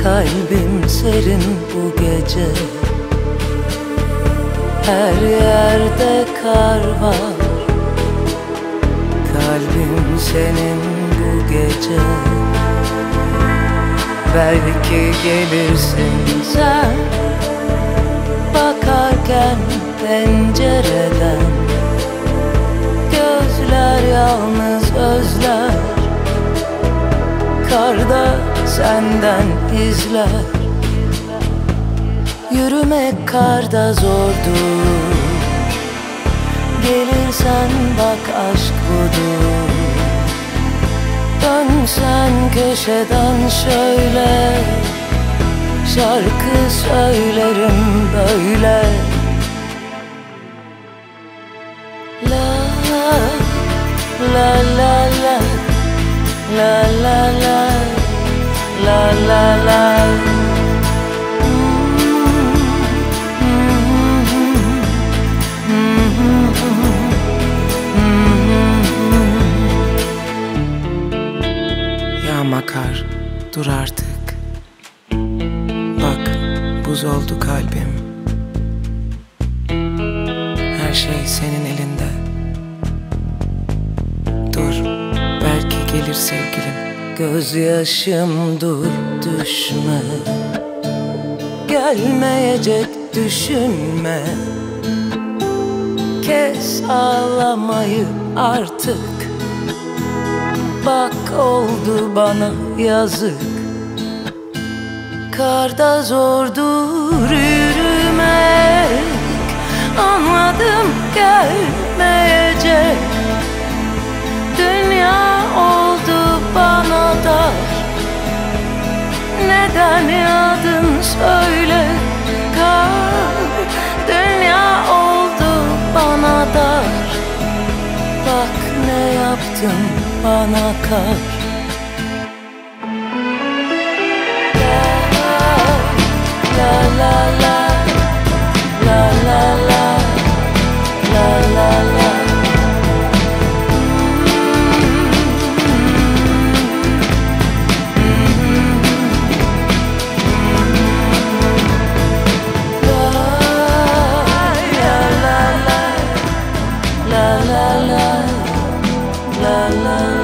Kalbim serin bu gece, her yerde kar var. Kalbim senin bu gece, belki gelirsin sen. Bakarken pencereden, gözler yalnız özler. Karda senden izler. Yürümek karda zordur, gelirsen bak aşk budur. Dönsen köşeden şöyle, şarkı söylerim böyle. La la la la, la la la, la la la. Yağma kar, dur artık. Bak, buz oldu kalbim. Her şey senin elinde. Dur, belki gelir sevgilim. Gözyaşım dur, düşme. Gelmeyecek, düşünme. Kes ağlamayı artık. Bak oldu bana yazık. Karda zordur yürümek. Anladım gelmeyecek. Dünya oldu bana dar. Neden yadın söyle kar. Dünya oldu bana dar. Bak ne yaptın bana kar. La la la, la la la, la la la. La la la, la la la.